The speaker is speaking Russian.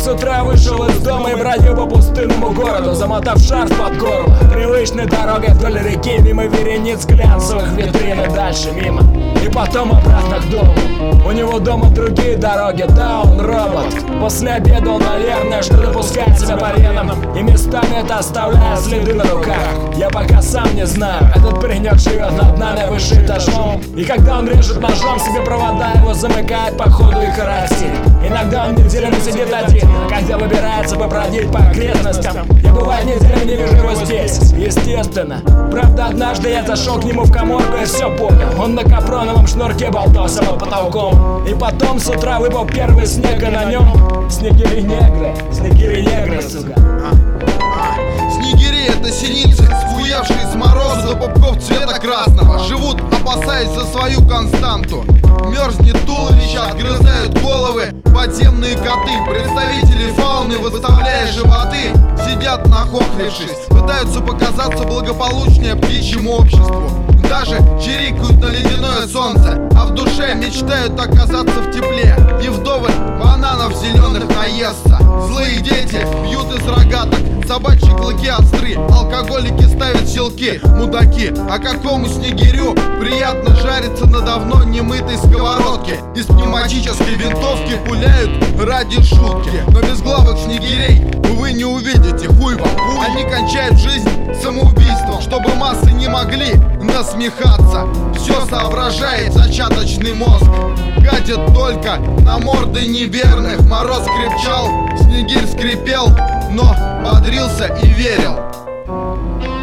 с утра вышел из дома и бродил по пустынному городу, замотав шарф под горло. Привычной дорогой вдоль реки, мимо верениц глянцевых витрин и дальше мимо. И потом обратно к дому. У него дома другие дороги, да, он робот. После обеда он, наверное, что-то пускает себя по венам, и местами это оставляет следы на руках. Я пока сам не знаю, этот паренек живет над нами выше этажом. И когда он режет ножом себе провода, его замыкает по ходу и коротит. Иногда он неделями сидит один, когда выбирается побродить по окрестностям. Я бывает неделями не вижу его здесь, естественно. Правда, однажды я зашел к нему в каморку и все понял. Он на капроновом шнурке болтался под потолком. И потом с утра выпал первый снег, и на нем снегири-негры, сука. Снегири — это синицы, схуевшие с мороза до пупков цвета красного. Живут, опасаясь за свою константу. Мерзнет туловище, отгрызают головы подземные коты. Представители фауны, выставляя животы, сидят нахохлившись, пытаются показаться благополучнее птичьему обществу. Даже чирикают на ледяное солнце, а в душе мечтают оказаться в тепле. И вдоволь бананов зеленых наестся. Злые дети бьют из рогаток, собачьи клыки остры, алкоголики ставят селки, мудаки. А какому снегирю приятно жариться на давно немытой сковородке. Из пневматической винтовки пуляют ради шутки. Но безглавых снегирей вы не увидите, хуй вам. Они кончают жизнь самоубийством, чтобы массы не могли насмехаться. Все соображает зачаточный мозг, гадит только на морды неверных. Мороз крепчал, снегирь скрипел, но бодрился и верил.